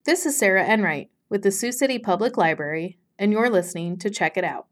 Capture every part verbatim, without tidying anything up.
This is Sarah Enright with the Sioux City Public Library, and you're listening to Check It Out.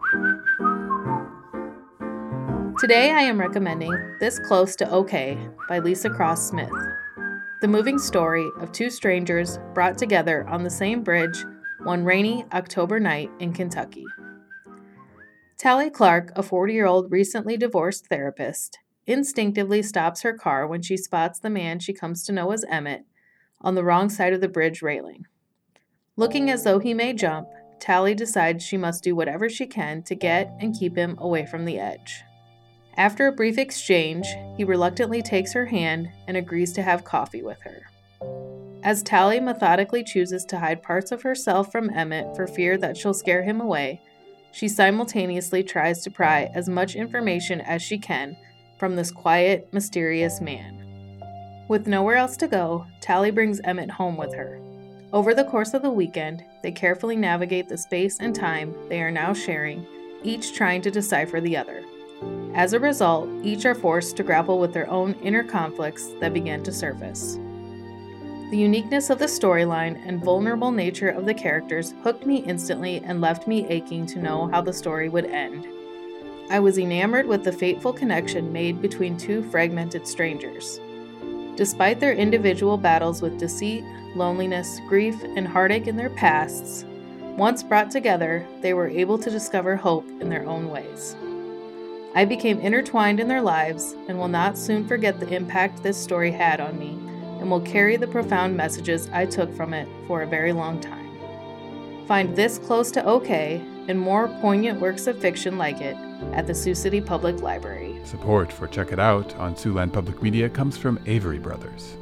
Today I am recommending This Close to OK by Lisa Cross Smith, the moving story of two strangers brought together on the same bridge one rainy October night in Kentucky. Tally Clark, a forty-year-old recently divorced therapist, instinctively stops her car when she spots the man she comes to know as Emmett on the wrong side of the bridge railing. Looking as though he may jump, Tally decides she must do whatever she can to get and keep him away from the edge. After a brief exchange, he reluctantly takes her hand and agrees to have coffee with her. As Tally methodically chooses to hide parts of herself from Emmett for fear that she'll scare him away, she simultaneously tries to pry as much information as she can from this quiet, mysterious man. With nowhere else to go, Tally brings Emmett home with her. Over the course of the weekend, they carefully navigate the space and time they are now sharing, each trying to decipher the other. As a result, each are forced to grapple with their own inner conflicts that begin to surface. The uniqueness of the storyline and vulnerable nature of the characters hooked me instantly and left me aching to know how the story would end. I was enamored with the fateful connection made between two fragmented strangers. Despite their individual battles with deceit, loneliness, grief, and heartache in their pasts, once brought together, they were able to discover hope in their own ways. I became intertwined in their lives and will not soon forget the impact this story had on me, and will carry the profound messages I took from it for a very long time. Find This Close to OK and more poignant works of fiction like it at the Sioux City Public Library. Support for Check It Out on Siouxland Public Media comes from Avery Brothers.